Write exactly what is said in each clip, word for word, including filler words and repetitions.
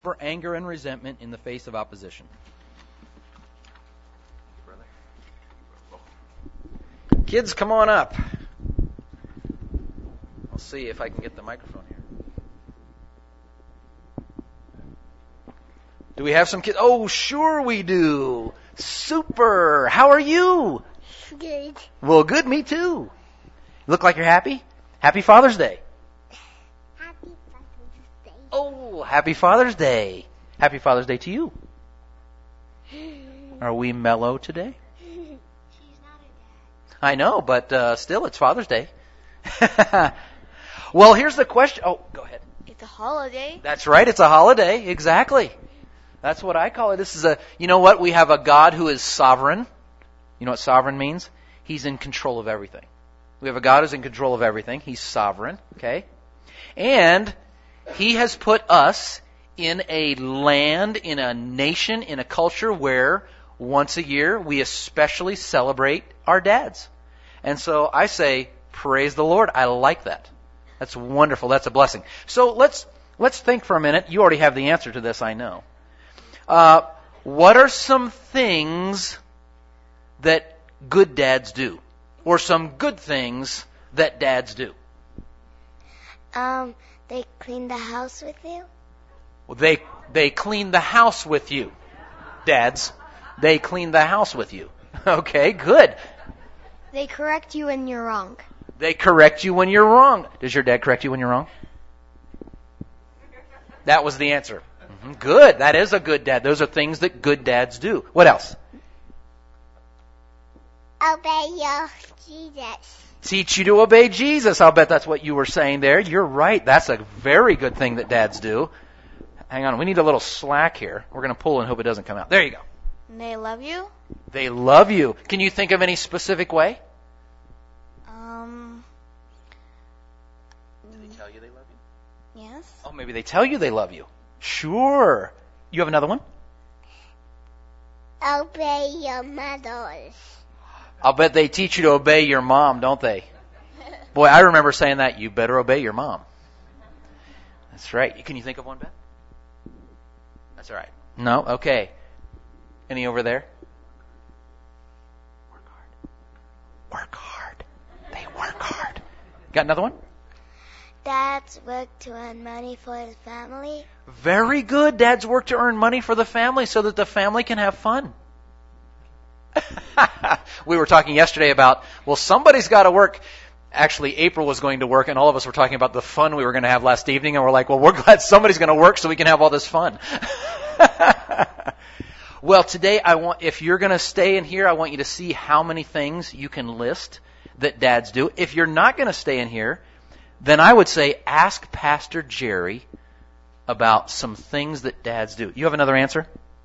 For anger and resentment in the face of opposition. Kids, come on up. I'll see if I can get the microphone here. Do we have some kids? Oh, sure we do. Super. How are you? Good. Well, good. Me too. Look like you're happy? Happy Father's Day. Happy Father's Day. Oh, happy Father's Day. Happy Father's Day to you. Are we mellow today? She's not a dad. I know, but uh, still, it's Father's Day. Well, here's the question. Oh, go ahead. It's a holiday. That's right. It's a holiday. Exactly. That's what I call it. This is a, you know what? We have a God who is sovereign. You know what sovereign means? He's in control of everything. We have a God who's in control of everything. He's sovereign. Okay? And He has put us in a land, in a nation, in a culture where once a year we especially celebrate our dads. And so I say, praise the Lord. I like that. That's wonderful. That's a blessing. So let's let's think for a minute. You already have the answer to this, I know. Uh, what are some things that good dads do? Or some good things that dads do? Um, they clean the house with you. Well, they they clean the house with you, dads. They clean the house with you. Okay, good. They correct you when you're wrong. They correct you when you're wrong. Does your dad correct you when you're wrong? That was the answer. Mm-hmm. Good. That is a good dad. Those are things that good dads do. What else? Obey your Jesus. Teach you to obey Jesus. I'll bet that's what you were saying there. You're right. That's a very good thing that dads do. Hang on. We need a little slack here. We're going to pull and hope it doesn't come out. There you go. They love you? They love you. Can you think of any specific way? Um. Do they tell you they love you? Yes. Oh, maybe they tell you they love you. Sure. You have another one? Obey your mothers. I'll bet they teach you to obey your mom, don't they? Boy, I remember saying that. You better obey your mom. That's right. Can you think of one, Beth? That's all right. No? Okay. Any over there? Work hard. Work hard. They work hard. Got another one? Dads work to earn money for his family. Very good. Dads work to earn money for the family so that the family can have fun. We were talking yesterday about, well, somebody's got to work. Actually, April was going to work, and all of us were talking about the fun we were going to have last evening, and we're like, well, we're glad somebody's going to work so we can have all this fun. Well, today, I want, if you're going to stay in here, I want you to see how many things you can list that dads do. If you're not going to stay in here, then I would say ask Pastor Jerry about some things that dads do. You have another answer?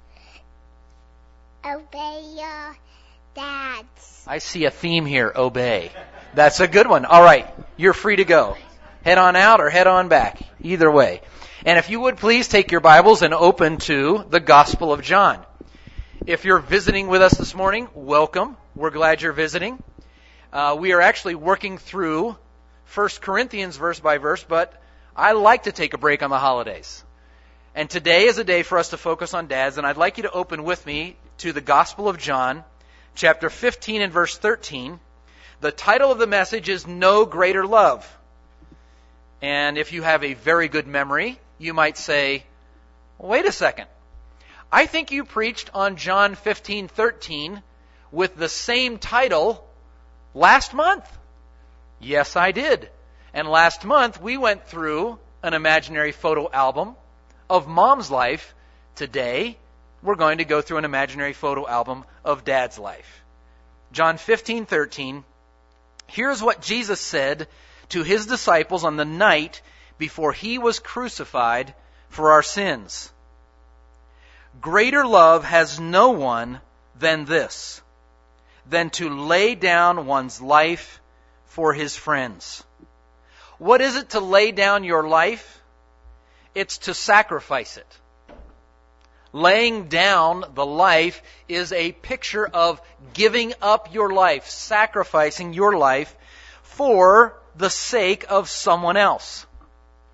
Obey your dads. I see a theme here, obey. That's a good one. All right, you're free to go. Head on out or head on back. Either way. And if you would please take your Bibles and open to the Gospel of John. If you're visiting with us this morning, welcome. We're glad you're visiting. Uh, we are actually working through First Corinthians verse by verse, but I like to take a break on the holidays. And today is a day for us to focus on dads, and I'd like you to open with me to the Gospel of John, chapter fifteen and verse thirteen. The title of the message is No Greater Love. And if you have a very good memory, you might say, wait a second. I think you preached on John fifteen thirteen with the same title last month. Yes, I did. And last month we went through an imaginary photo album of Mom's life. Today, we're going to go through an imaginary photo album of Dad's life. John fifteen thirteen. Here's what Jesus said to His disciples on the night before He was crucified for our sins. Greater love has no one than this, than to lay down one's life for his friends. What is it to lay down your life? It's to sacrifice it. Laying down the life is a picture of giving up your life, sacrificing your life for the sake of someone else.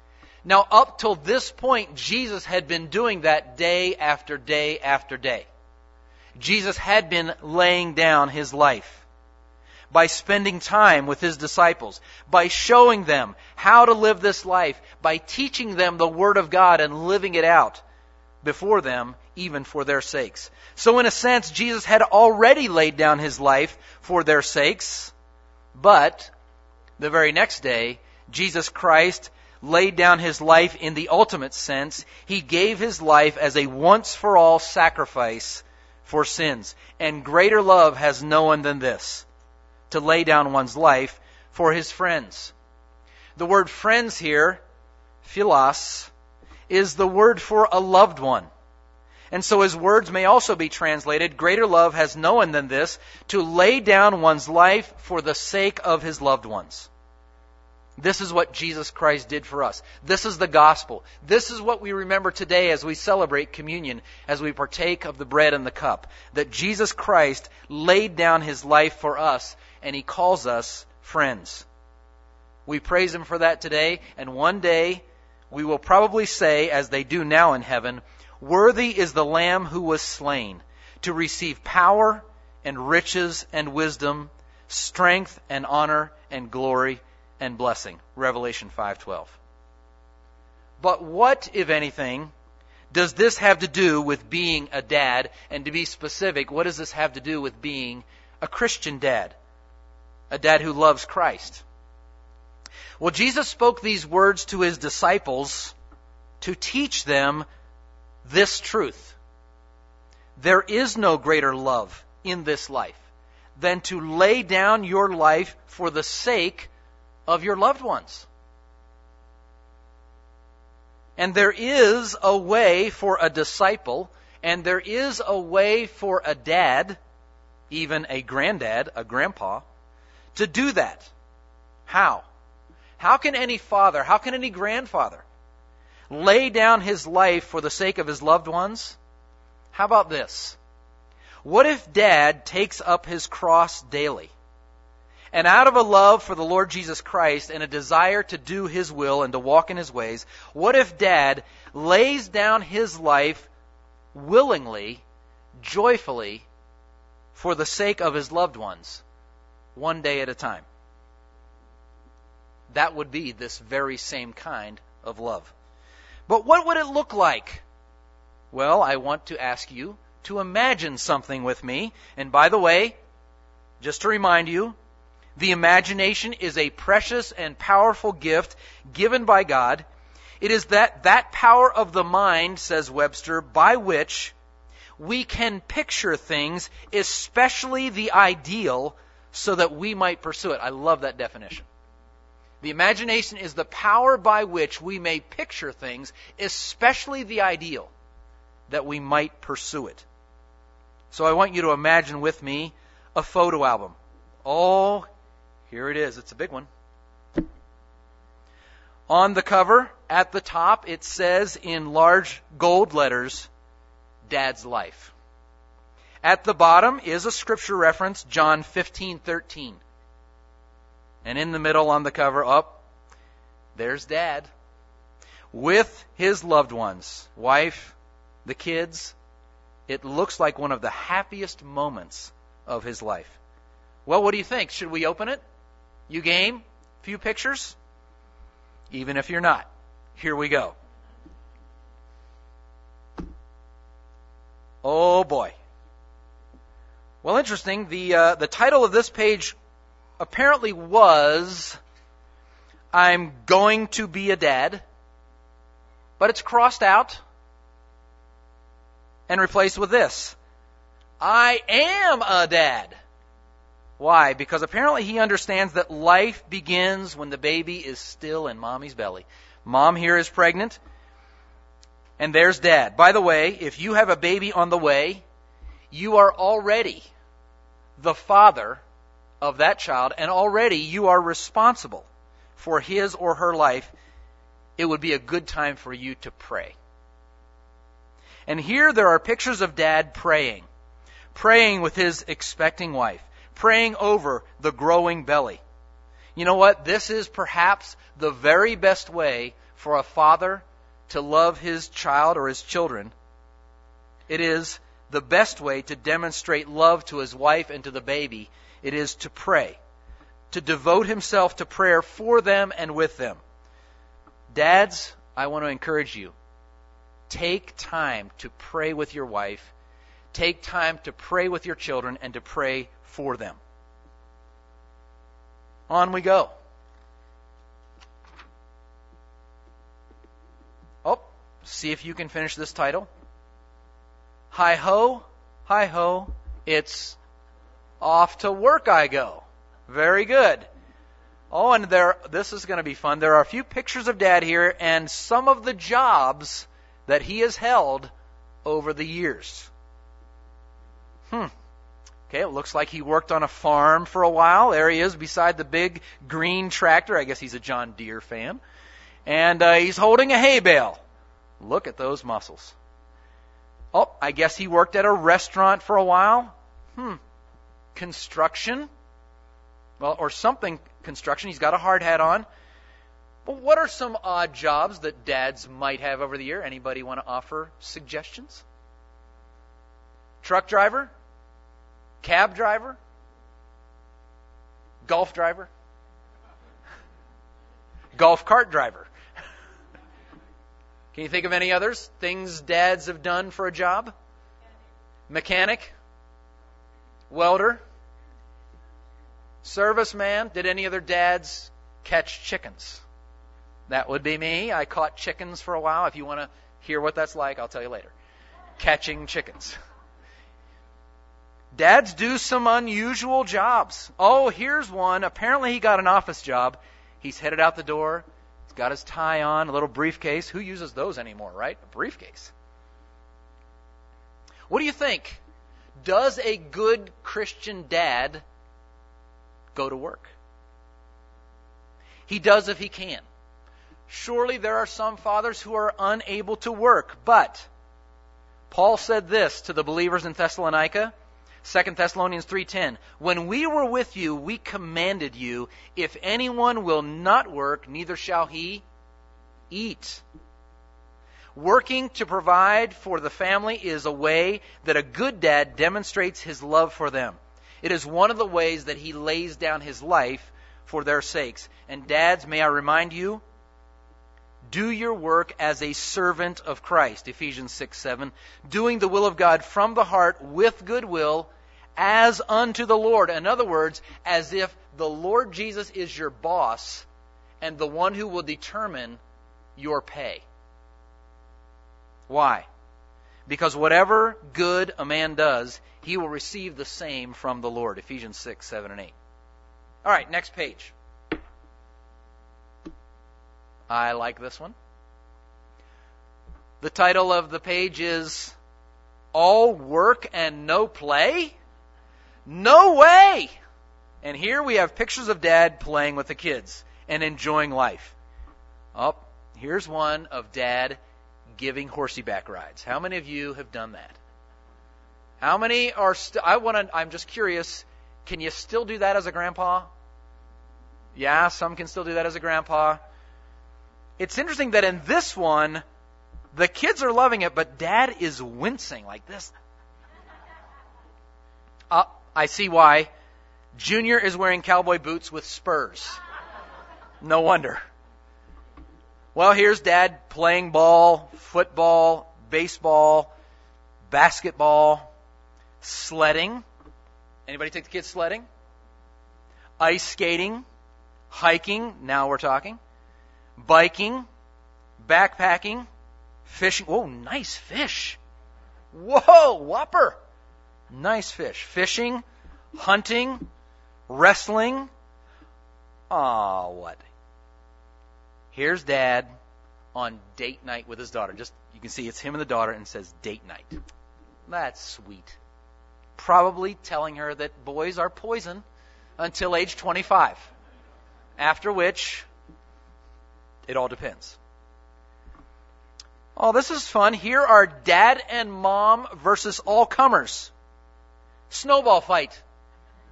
Now, up till this point, Jesus had been doing that day after day after day. Jesus had been laying down his life by spending time with his disciples, by showing them how to live this life, by teaching them the Word of God and living it out before them, even for their sakes. So in a sense, Jesus had already laid down his life for their sakes, but the very next day, Jesus Christ laid down his life in the ultimate sense. He gave his life as a once-for-all sacrifice for sins. And greater love has no one than this, to lay down one's life for his friends. The word friends here, philos, is the word for a loved one. And so his words may also be translated, greater love has no one than this, to lay down one's life for the sake of his loved ones. This is what Jesus Christ did for us. This is the gospel. This is what we remember today as we celebrate communion, as we partake of the bread and the cup. That Jesus Christ laid down his life for us, and he calls us friends. We praise him for that today, and one day we will probably say, as they do now in heaven, worthy is the Lamb who was slain to receive power and riches and wisdom, strength and honor and glory and blessing. Revelation five twelve. But what, if anything, does this have to do with being a dad? And to be specific, what does this have to do with being a Christian dad? A dad who loves Christ? Well, Jesus spoke these words to his disciples to teach them this truth. There is no greater love in this life than to lay down your life for the sake of your loved ones. And there is a way for a disciple, and there is a way for a dad, even a granddad, a grandpa, to do that. How? How can any father, how can any grandfather lay down his life for the sake of his loved ones? How about this? What if dad takes up his cross daily? And out of a love for the Lord Jesus Christ and a desire to do his will and to walk in his ways, what if dad lays down his life willingly, joyfully, for the sake of his loved ones, one day at a time? That would be this very same kind of love. But what would it look like? Well, I want to ask you to imagine something with me. And by the way, just to remind you, the imagination is a precious and powerful gift given by God. It is that, that power of the mind, says Webster, by which we can picture things, especially the ideal, so that we might pursue it. I love that definition. The imagination is the power by which we may picture things, especially the ideal, that we might pursue it. So I want you to imagine with me a photo album. Oh, here it is. It's a big one. On the cover, at the top, it says in large gold letters, Dad's Life. At the bottom is a scripture reference, John fifteen thirteen. And in the middle on the cover, up, there's Dad with his loved ones, wife, the kids. It looks like one of the happiest moments of his life. Well, what do you think? Should we open it? You game? Few pictures? Even if you're not, here we go. Oh boy. Well, interesting. The uh, the title of this page apparently was, I'm going to be a dad, but it's crossed out and replaced with this, I am a dad. Why? Because apparently he understands that life begins when the baby is still in mommy's belly. Mom here is pregnant, and there's Dad. By the way, if you have a baby on the way, you are already the father of that child, and already you are responsible for his or her life. It would be a good time for you to pray. And here there are pictures of Dad praying, praying with his expecting wife, praying over the growing belly. You know what? This is perhaps the very best way for a father to love his child or his children, it is the best way to demonstrate love to his wife and to the baby. It is to pray, to devote himself to prayer for them and with them. Dads, I want to encourage you. Take time to pray with your wife. Take time to pray with your children and to pray for them. On we go. Oh, see if you can finish this title. Hi ho, hi ho, it's off to work I go. Very good. Oh, and there, this is going to be fun. There are a few pictures of Dad here and some of the jobs that he has held over the years. Hmm. Okay, it looks like he worked on a farm for a while. There he is beside the big green tractor. I guess he's a John Deere fan. And uh, he's holding a hay bale. Look at those muscles. Oh, I guess he worked at a restaurant for a while. Hmm. Construction. Well, or something construction. He's got a hard hat on. But what are some odd jobs that dads might have over the year? Anybody want to offer suggestions? Truck driver? Cab driver? Golf driver? Golf cart driver? Can you think of any others? Things dads have done for a job? Mechanic? Welder? Serviceman? Did any other dads catch chickens? That would be me. I caught chickens for a while. If you want to hear what that's like, I'll tell you later. Catching chickens. Dads do some unusual jobs. Oh, here's one. Apparently he got an office job. He's headed out the door. He's got his tie on, a little briefcase. Who uses those anymore, right? A briefcase. What do you think? Does a good Christian dad go to work? He does if he can. Surely there are some fathers who are unable to work, but Paul said this to the believers in Thessalonica, Second Thessalonians three ten, when we were with you, we commanded you, if anyone will not work, neither shall he eat. Working to provide for the family is a way that a good dad demonstrates his love for them. It is one of the ways that he lays down his life for their sakes. And dads, may I remind you, do your work as a servant of Christ, Ephesians six seven, doing the will of God from the heart with goodwill as unto the Lord. In other words, as if the Lord Jesus is your boss and the one who will determine your pay. Why? Because whatever good a man does, he will receive the same from the Lord, Ephesians six seven and eight. All right, next page. I like this one. The title of the page is All Work and No Play? No way! And here we have pictures of Dad playing with the kids and enjoying life. Oh, here's one of Dad giving horseyback rides. How many of you have done that? How many are still, I want to, I'm just curious, can you still do that as a grandpa? Yeah, some can still do that as a grandpa. It's interesting that in this one, the kids are loving it, but Dad is wincing like this. Uh, I see why. Junior is wearing cowboy boots with spurs. No wonder. Well, here's Dad playing ball, football, baseball, basketball, sledding. Anybody take the kids sledding? Ice skating, hiking, now we're talking. Biking, backpacking, fishing. Oh, nice fish. Whoa, whopper. Nice fish. Fishing, hunting, wrestling. Aw, what? Here's Dad on date night with his daughter. Just, you can see it's him and the daughter and it says date night. That's sweet. Probably telling her that boys are poison until age twenty-five. After which, it all depends. Oh, this is fun. Here are Dad and Mom versus all comers. Snowball fight.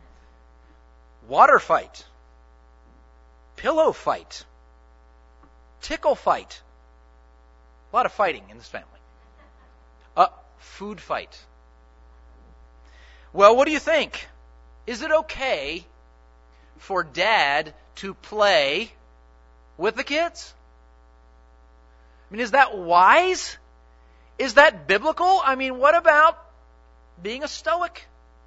Water fight. Pillow fight. Tickle fight. A lot of fighting in this family. Uh, food fight. Well, what do you think? Is it okay for dad to play with the kids? I mean, is that wise? Is that biblical? I mean, what about being a stoic?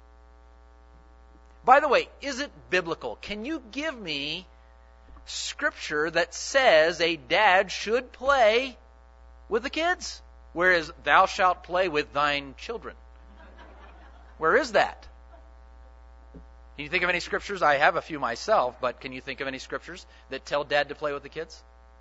By the way, is it biblical? Can you give me scripture that says a dad should play with the kids? Whereas thou shalt play with thine children. Where is that? Can you think of any scriptures? I have a few myself, but can you think of any scriptures that tell dad to play with the kids?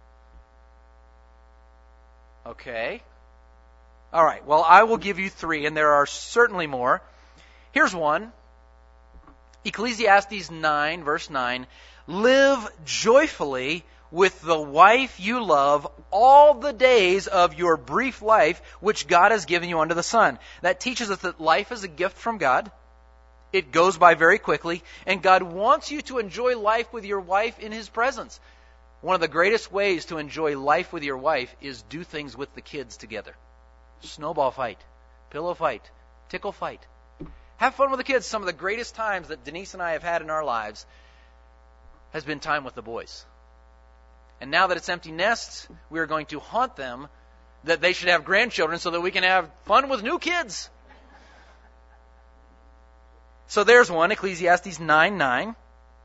Okay. All right. Well, I will give you three, and there are certainly more. Here's one. Ecclesiastes nine, verse nine. Live joyfully with the wife you love all the days of your brief life, which God has given you under the sun. That teaches us that life is a gift from God. It goes by very quickly, and God wants you to enjoy life with your wife in His presence. One of the greatest ways to enjoy life with your wife is do things with the kids together. Snowball fight, pillow fight, tickle fight. Have fun with the kids. Some of the greatest times that Denise and I have had in our lives has been time with the boys. And now that it's empty nests, we are going to haunt them that they should have grandchildren so that we can have fun with new kids. So there's one, Ecclesiastes nine nine.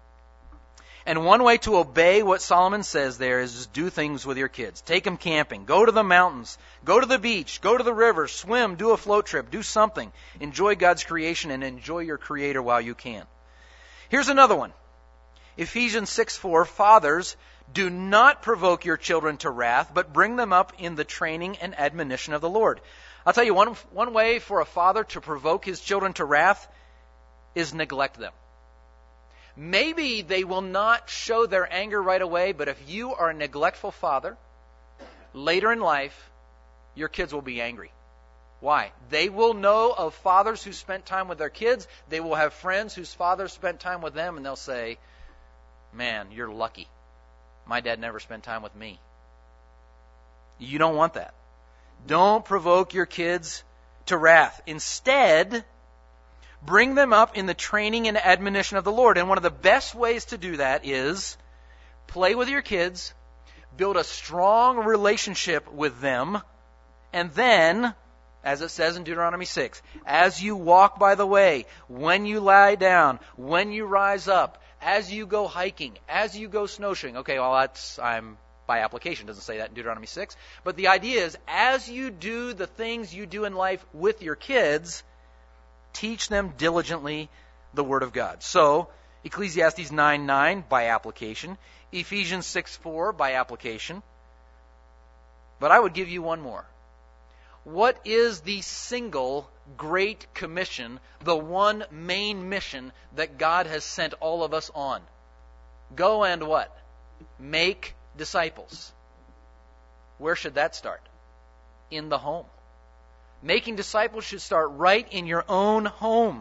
And one way to obey what Solomon says there is just do things with your kids. Take them camping. Go to the mountains. Go to the beach. Go to the river. Swim. Do a float trip. Do something. Enjoy God's creation and enjoy your Creator while you can. Here's another one. Ephesians six four. Fathers, do not provoke your children to wrath, but bring them up in the training and admonition of the Lord. I'll tell you, one, one way for a father to provoke his children to wrath is neglect them. Maybe they will not show their anger right away, but if you are a neglectful father, later in life, your kids will be angry. Why? They will know of fathers who spent time with their kids. They will have friends whose fathers spent time with them, and they'll say, man, you're lucky. My dad never spent time with me. You don't want that. Don't provoke your kids to wrath. Instead, bring them up in the training and admonition of the Lord. And one of the best ways to do that is play with your kids, build a strong relationship with them, and then, as it says in Deuteronomy six, as you walk by the way, when you lie down, when you rise up, as you go hiking, as you go snowshoeing. Okay, well, that's, I'm by application, doesn't say that in Deuteronomy six. But the idea is, as you do the things you do in life with your kids, teach them diligently the Word of God. So, Ecclesiastes nine nine by application. Ephesians six four by application. But I would give you one more. What is the single great commission, the one main mission that God has sent all of us on? Go and what? Make disciples. Where should that start? In the home. Making disciples should start right in your own home.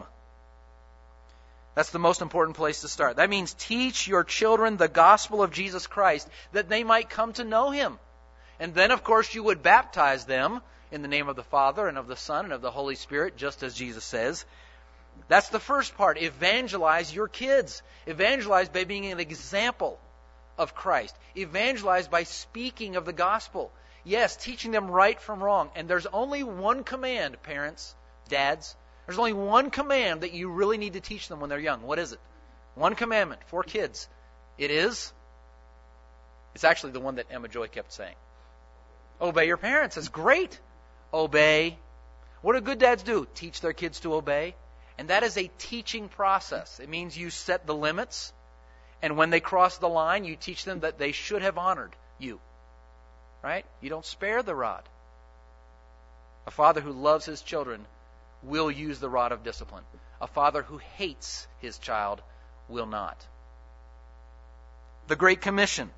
That's the most important place to start. That means teach your children the gospel of Jesus Christ that they might come to know Him. And then, of course, you would baptize them in the name of the Father and of the Son and of the Holy Spirit, just as Jesus says. That's the first part. Evangelize your kids. Evangelize by being an example of Christ. Evangelize by speaking of the gospel. Yes, teaching them right from wrong. And there's only one command, parents, dads. There's only one command that you really need to teach them when they're young. What is it? One commandment for kids. It is? It's actually the one that Emma Joy kept saying. Obey your parents. That's great. Obey. What do good dads do? Teach their kids to obey. And that is a teaching process. It means you set the limits. And when they cross the line, you teach them that they should have honored you. Right? You don't spare the rod. A father who loves his children will use the rod of discipline. A father who hates his child will not. The Great Commission.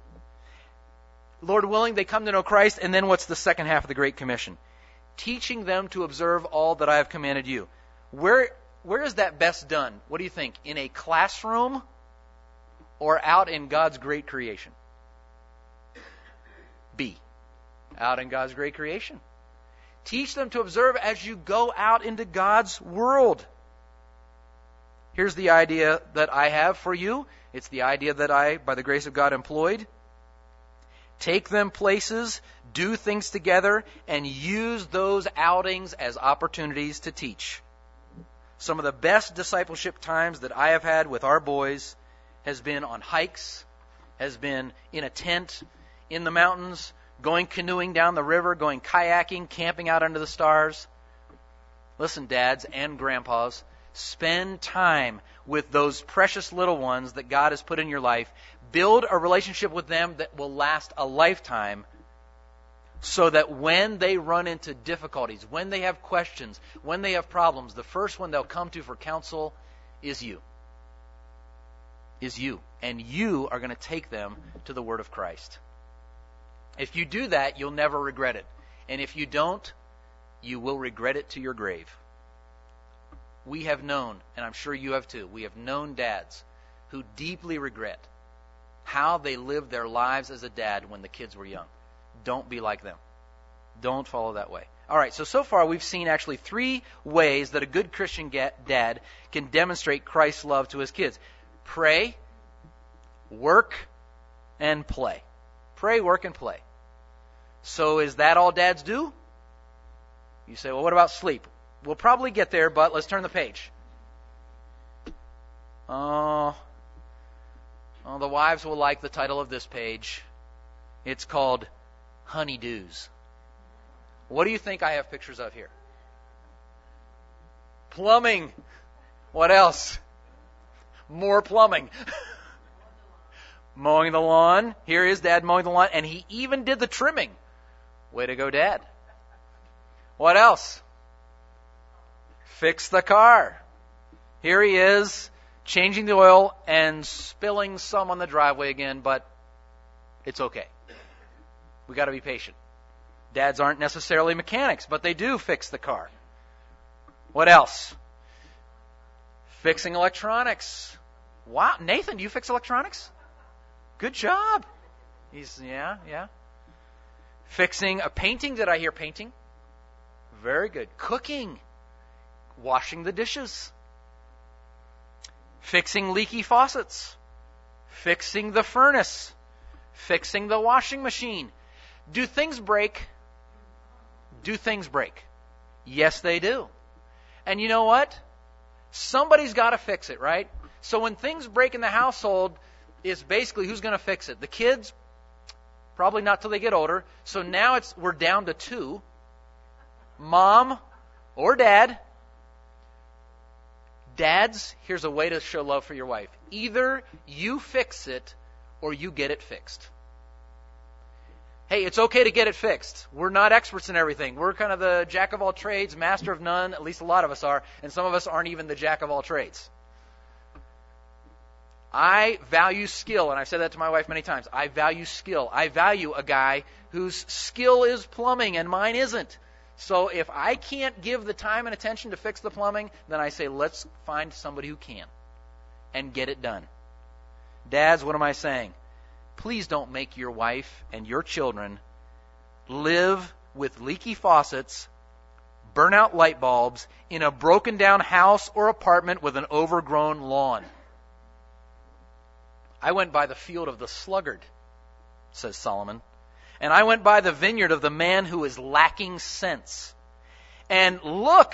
Lord willing, they come to know Christ, and then what's the second half of the Great Commission? Teaching them to observe all that I have commanded you. Where, where is that best done? What do you think? In a classroom or out in God's great creation? be out in God's great creation. Teach them to observe as you go out into God's world. Here's the idea that I have for you. It's the idea that I, by the grace of God, employed. Take them places, do things together, and use those outings as opportunities to teach. Some of the best discipleship times that I have had with our boys has been on hikes, has been in a tent, in the mountains, going canoeing down the river, going kayaking, camping out under the stars. Listen, dads and grandpas, spend time with those precious little ones that God has put in your life. Build a relationship with them that will last a lifetime, so that when they run into difficulties, when they have questions, when they have problems, the first one they'll come to for counsel is you. Is you. And you are going to take them to the Word of Christ. If you do that, you'll never regret it. And if you don't, you will regret it to your grave. We have known, and I'm sure you have too, we have known dads who deeply regret how they lived their lives as a dad when the kids were young. Don't be like them. Don't follow that way. All right, so so far we've seen actually three ways that a good Christian dad can demonstrate Christ's love to his kids. Pray, work, and play. Pray, work, and play. So is that all dads do? You say, well, what about sleep? We'll probably get there, but let's turn the page. Oh, oh, the wives will like the title of this page. It's called Honeydews. What do you think I have pictures of here? Plumbing. What else? More plumbing. Mowing the lawn. Here is Dad mowing the lawn, and he even did the trimming. Way to go, Dad. What else? Fix the car. Here he is, changing the oil and spilling some on the driveway again, but it's okay. We got to be patient. Dads aren't necessarily mechanics, but they do fix the car. What else? Fixing electronics. Wow, Nathan, do you fix electronics? Good job. He's, yeah, yeah. Fixing a painting. Did I hear painting? Very good. Cooking. Washing the dishes. Fixing leaky faucets. Fixing the furnace. Fixing the washing machine. Do things break? Do things break? Yes, they do. And you know what? Somebody's got to fix it, right? So when things break in the household, it's basically who's going to fix it? The kids? Probably not till they get older. So now it's we're down to two. Mom or dad. Dads, here's a way to show love for your wife. Either you fix it or you get it fixed. Hey, it's okay to get it fixed. We're not experts in everything. We're kind of the jack of all trades, master of none. At least a lot of us are. And some of us aren't even the jack of all trades. I value skill, and I've said that to my wife many times. I value skill. I value a guy whose skill is plumbing and mine isn't. So if I can't give the time and attention to fix the plumbing, then I say, let's find somebody who can and get it done. Dads, what am I saying? Please don't make your wife and your children live with leaky faucets, burnout light bulbs, in a broken down house or apartment with an overgrown lawn. I went by the field of the sluggard, says Solomon, and I went by the vineyard of the man who is lacking sense. And look,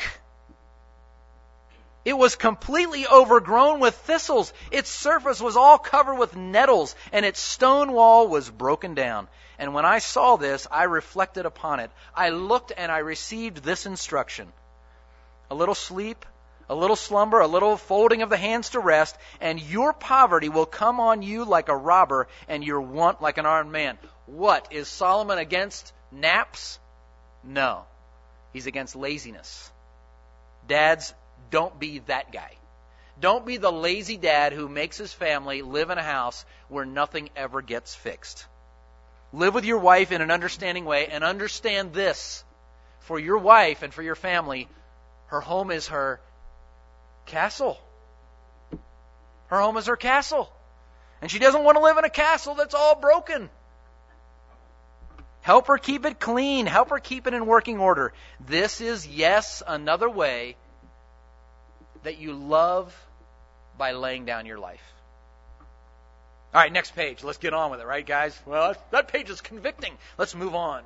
it was completely overgrown with thistles. Its surface was all covered with nettles, and its stone wall was broken down. And when I saw this, I reflected upon it. I looked and I received this instruction. A little sleep, a little slumber, a little folding of the hands to rest, and your poverty will come on you like a robber, and your want like an armed man. What? Is Solomon against naps? No. He's against laziness. Dads, don't be that guy. Don't be the lazy dad who makes his family live in a house where nothing ever gets fixed. Live with your wife in an understanding way, and understand this. For your wife and for your family, her home is her castle. Her home is her castle. And she doesn't want to live in a castle that's all broken. Help her keep it clean. Help her keep it in working order. This is, yes, another way that you love by laying down your life. All right, next page. Let's get on with it, right, guys? Well, that page is convicting. Let's move on.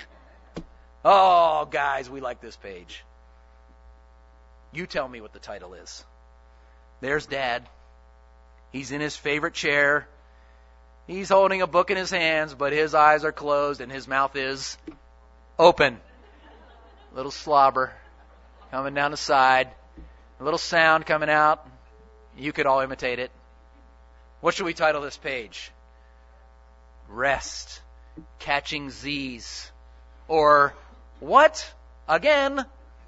Oh, guys, we like this page. You tell me what the title is. There's Dad. He's in his favorite chair. He's holding a book in his hands, but his eyes are closed and his mouth is open. A little slobber coming down the side. A little sound coming out. You could all imitate it. What should we title this page? Rest. Catching Z's. Or what? Again?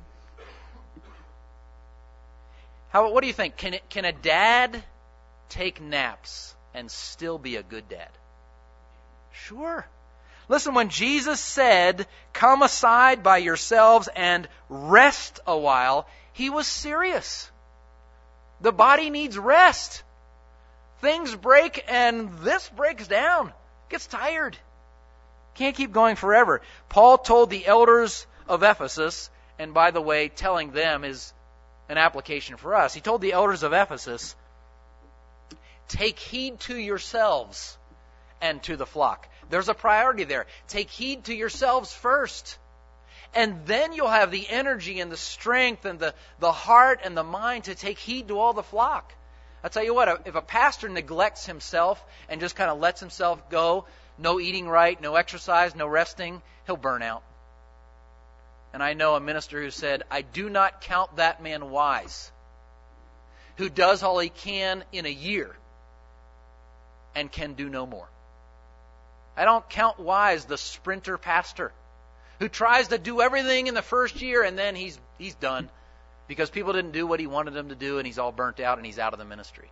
How? What do you think? Can it, can a dad take naps and still be a good dad? Sure. Listen, when Jesus said, "Come aside by yourselves and rest a while," he was serious. The body needs rest. Things break and this breaks down. Gets tired. Can't keep going forever. Paul told the elders of Ephesus, and by the way, telling them is an application for us. He told the elders of Ephesus, take heed to yourselves and to the flock. There's a priority there. Take heed to yourselves first. And then you'll have the energy and the strength and the, the heart and the mind to take heed to all the flock. I'll tell you what, if a pastor neglects himself and just kind of lets himself go, no eating right, no exercise, no resting, he'll burn out. And I know a minister who said, I do not count that man wise, who does all he can in a year and can do no more. I don't count wise the sprinter pastor who tries to do everything in the first year and then he's he's done because people didn't do what he wanted them to do and he's all burnt out and he's out of the ministry.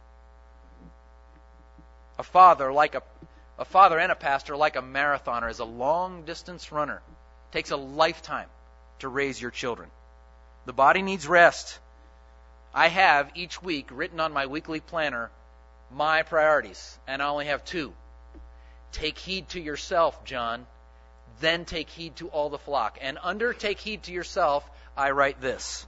A father like a a father and a pastor like a marathoner is a long distance runner. It takes a lifetime to raise your children. The body needs rest. I have each week written on my weekly planner my priorities, and I only have two. Take heed to yourself, John, then take heed to all the flock. And under take heed to yourself, I write this.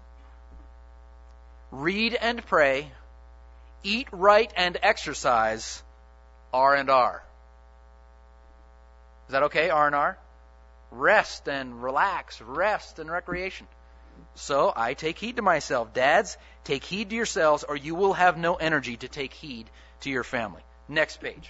Read and pray, eat right and exercise, R and R. Is that okay, R and R? Rest and relax, rest and recreation. So I take heed to myself. Dads, take heed to yourselves or you will have no energy to take heed to your family. Next page.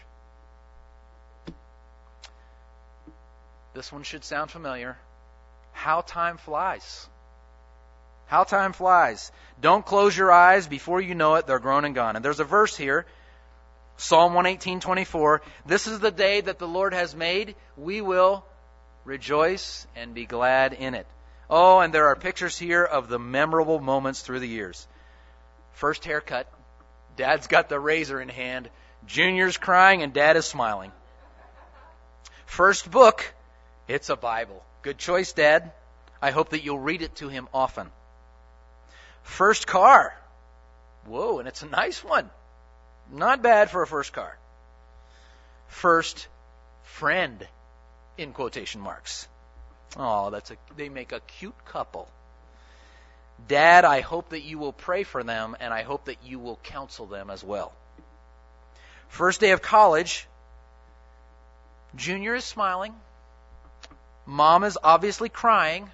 This one should sound familiar. How time flies. How time flies. Don't close your eyes. Before you know it, they're grown and gone. And there's a verse here, Psalm one eighteen twenty-four. This is the day that the Lord has made. We will rejoice and be glad in it. Oh, and there are pictures here of the memorable moments through the years. First haircut. Dad's got the razor in hand. Junior's crying and Dad is smiling. First book. It's a Bible. Good choice, Dad. I hope that you'll read it to him often. First car. Whoa, and it's a nice one. Not bad for a first car. First friend, in quotation marks. Oh, that's a, they make a cute couple. Dad, I hope that you will pray for them, and I hope that you will counsel them as well. First day of college. Junior is smiling. Mom is obviously crying.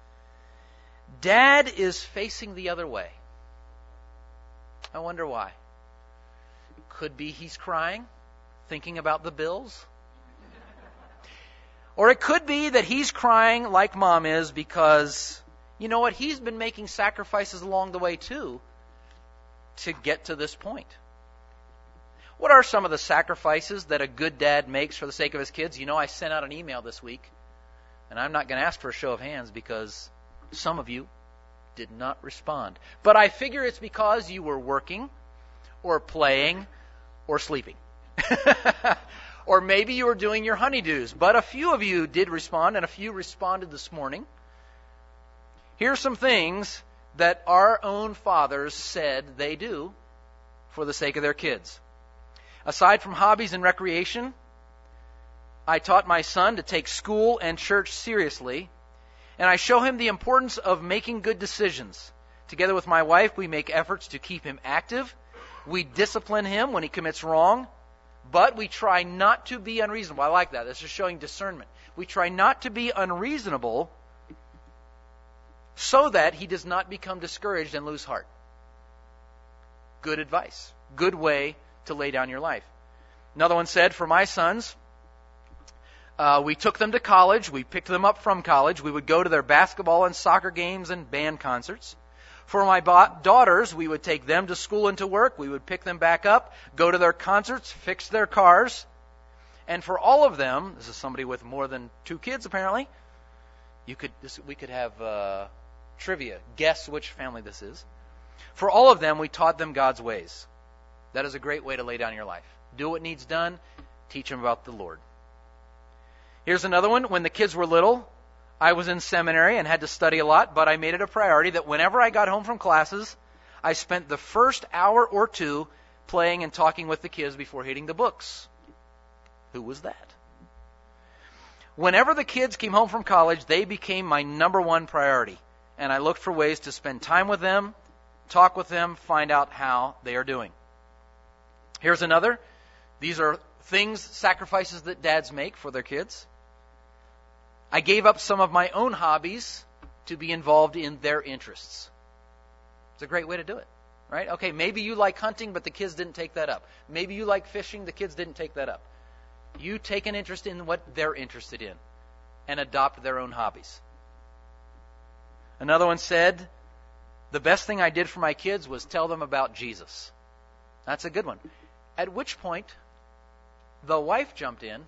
Dad is facing the other way. I wonder why. Could be he's crying, thinking about the bills. Or it could be that he's crying like Mom is because, you know what, he's been making sacrifices along the way too to get to this point. What are some of the sacrifices that a good dad makes for the sake of his kids? You know, I sent out an email this week. And I'm not going to ask for a show of hands because some of you did not respond. But I figure it's because you were working or playing or sleeping. Or maybe you were doing your honeydews. But a few of you did respond, and a few responded this morning. Here are some things that our own fathers said they do for the sake of their kids. Aside from hobbies and recreation, I taught my son to take school and church seriously, and I show him the importance of making good decisions. Together with my wife, we make efforts to keep him active. We discipline him when he commits wrong, but we try not to be unreasonable. I like that. This is showing discernment. We try not to be unreasonable so that he does not become discouraged and lose heart. Good advice. Good way to lay down your life. Another one said, for my sons, uh, we took them to college. We picked them up from college. We would go to their basketball and soccer games and band concerts. For my ba- daughters, we would take them to school and to work. We would pick them back up, go to their concerts, fix their cars. And for all of them, this is somebody with more than two kids apparently, you could this, we could have uh, trivia. Guess which family this is. For all of them, we taught them God's ways. That is a great way to lay down your life. Do what needs done. Teach them about the Lord. Here's another one. When the kids were little, I was in seminary and had to study a lot, but I made it a priority that whenever I got home from classes, I spent the first hour or two playing and talking with the kids before hitting the books. Who was that? Whenever the kids came home from college, they became my number one priority, and I looked for ways to spend time with them, talk with them, find out how they are doing. Here's another. These are things, sacrifices that dads make for their kids. I gave up some of my own hobbies to be involved in their interests. It's a great way to do it, right? Okay, maybe you like hunting, but the kids didn't take that up. Maybe you like fishing, the kids didn't take that up. You take an interest in what they're interested in and adopt their own hobbies. Another one said, the best thing I did for my kids was tell them about Jesus. That's a good one. At which point, the wife jumped in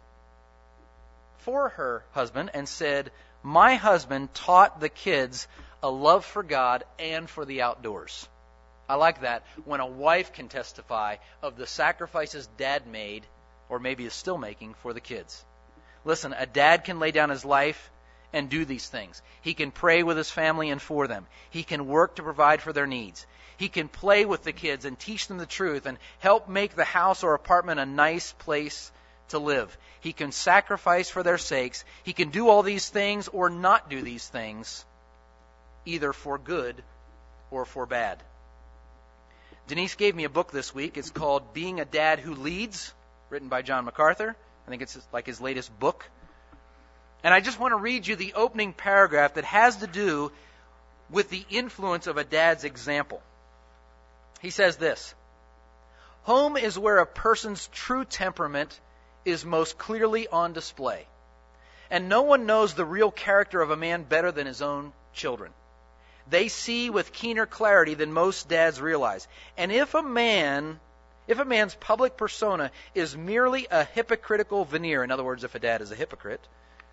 for her husband and said, my husband taught the kids a love for God and for the outdoors. I like that when a wife can testify of the sacrifices dad made, or maybe is still making, for the kids. Listen, a dad can lay down his life and do these things. He can pray with his family and for them. He can work to provide for their needs. He can play with the kids and teach them the truth and help make the house or apartment a nice place to live. He can sacrifice for their sakes. He can do all these things or not do these things, either for good or for bad. Denise gave me a book this week. It's called Being a Dad Who Leads, written by John MacArthur. I think it's like his latest book. And I just want to read you the opening paragraph that has to do with the influence of a dad's example. He says this: home is where a person's true temperament is most clearly on display. And no one knows the real character of a man better than his own children. They see with keener clarity than most dads realize. And if a man, if a man's public persona is merely a hypocritical veneer, in other words, if a dad is a hypocrite,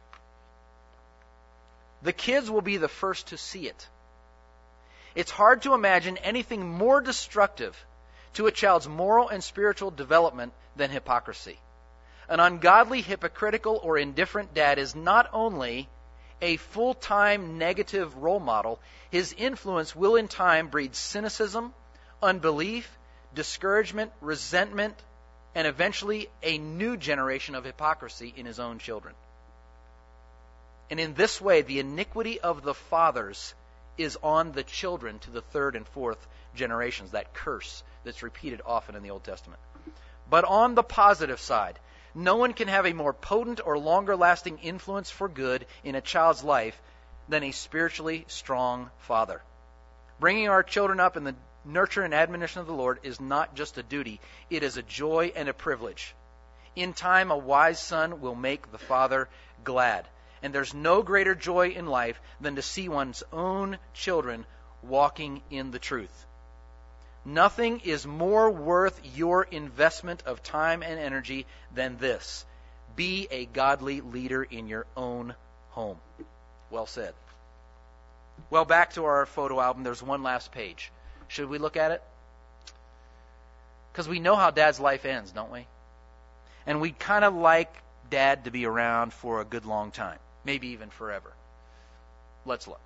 the kids will be the first to see it. It's hard to imagine anything more destructive to a child's moral and spiritual development than hypocrisy. An ungodly, hypocritical, or indifferent dad is not only a full-time negative role model, his influence will in time breed cynicism, unbelief, discouragement, resentment, and eventually a new generation of hypocrisy in his own children. And in this way, the iniquity of the fathers is on the children to the third and fourth generations, that curse that's repeated often in the Old Testament. But on the positive side, no one can have a more potent or longer-lasting influence for good in a child's life than a spiritually strong father. Bringing our children up in the nurture and admonition of the Lord is not just a duty, it is a joy and a privilege. In time, a wise son will make the father glad. And there's no greater joy in life than to see one's own children walking in the truth. Nothing is more worth your investment of time and energy than this. Be a godly leader in your own home. Well said. Well, back to our photo album. There's one last page. Should we look at it? Because we know how Dad's life ends, don't we? And we'd kind of like Dad to be around for a good long time. Maybe even forever. Let's look.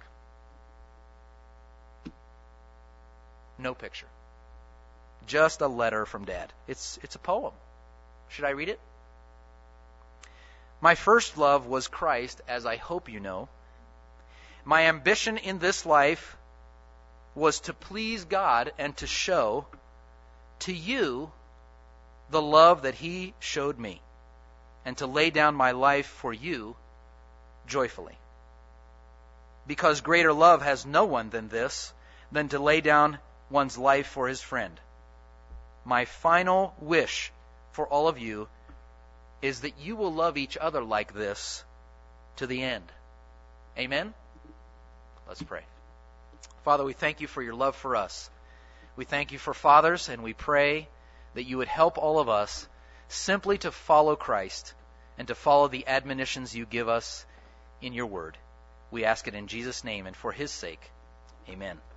No picture. Just a letter from Dad. It's it's a poem. Should I read it? My first love was Christ, as I hope you know. My ambition in this life was to please God and to show to you the love that He showed me, and to lay down my life for you joyfully. Because greater love has no one than this, than to lay down one's life for his friend. My final wish for all of you is that you will love each other like this to the end. Amen? Let's pray. Father, we thank you for your love for us. We thank you for fathers, and we pray that you would help all of us simply to follow Christ and to follow the admonitions you give us in your word. We ask it in Jesus' name and for His sake. Amen.